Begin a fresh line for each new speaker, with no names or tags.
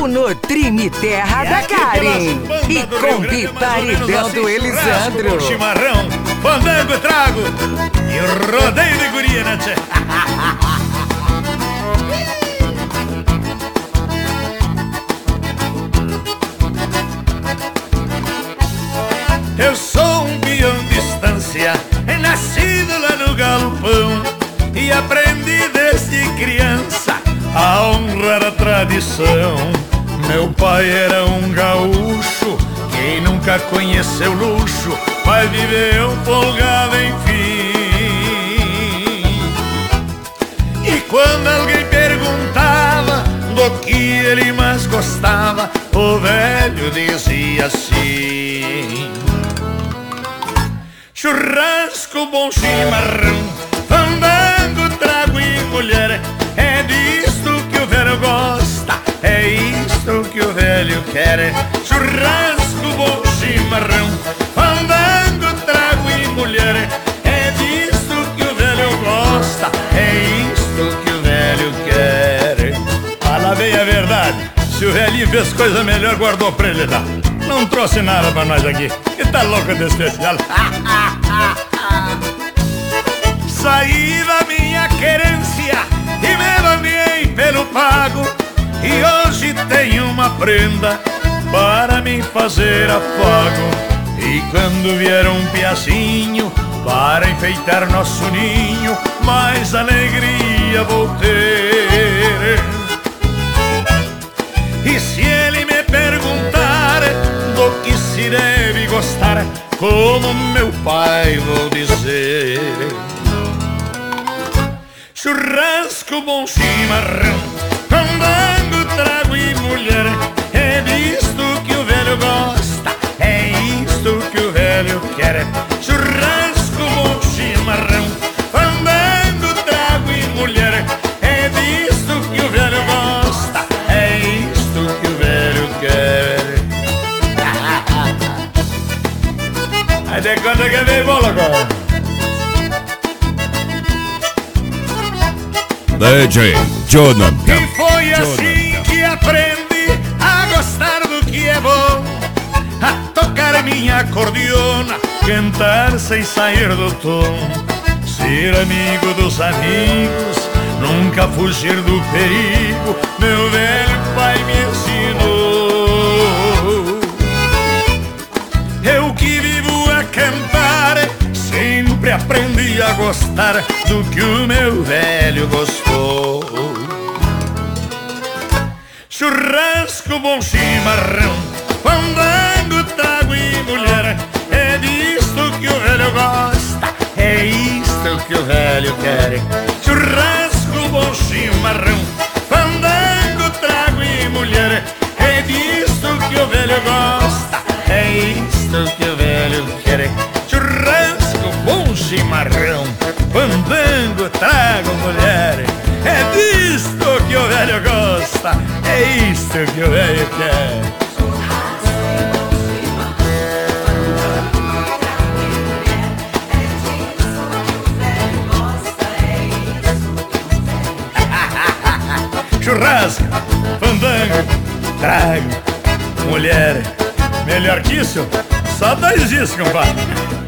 churrasco no Trime Terra da Karen. E com Biparidão do Elisandro.
Com chimarrão, fandango, trago e rodeio de guria, né, tchê? Eu sou um peão de estância, nascido lá no galpão, e aprendi desde criança a honrar a tradição. Meu pai era um gaúcho, quem nunca conheceu luxo vai viver um folgado enfim. E quando alguém perguntava do que ele mais gostava, o velho dizia assim: churrasco, bom chimarrão, fandango, trago e mulher. É disto que o velho gosta, é isto que o velho quer. Churrasco, bom chimarrão, fandango, trago e mulher. É disto que o velho gosta, é isto que o velho quer. Fala bem a verdade, se o velhinho fez coisa melhor, guardou pra ele dar. Não trouxe nada pra nós aqui, que tá louco de especial. Saí da minha querência e me banhei pelo pago, e hoje tenho uma prenda para me fazer afago. E quando vier um piacinho para enfeitar nosso ninho, mais alegria vou ter. E se ele me perguntar do que se deve gostar, como meu pai vou dizer: churrasco, bom chimarrão, fandango, trago e mulher. É disto que o velho gosta, é isto que o velho quer. Churrasco, bom chimarrão, fandango, trago e mulher. É disto que o velho gosta, é isto que o velho quer. Aí de quando que vem bola agora?
DJ Jonathan.
E foi assim que aprendi a gostar do que é bom, a tocar minha acordeona, cantar sem sair do tom, ser amigo dos amigos, nunca fugir do perigo. Meu velho pai me ensinou. Eu que vivo a cantar, sempre aprendi a gostar do que o meu velho gostou. Churrasco, bom chimarrão, fandango, trago e mulher. É disto que o velho gosta, é isto que o velho quer. Churrasco, bom chimarrão, fandango, trago e mulher. É disto que o velho gosta, é isto que o velho quer. Churrasco, bom chimarrão, fandango, trago mulher. É disto que o velho gosta, é isto que o velho quer. Churrasco, fandango, trago mulher. Melhor que isso, só 2 dias, compadre.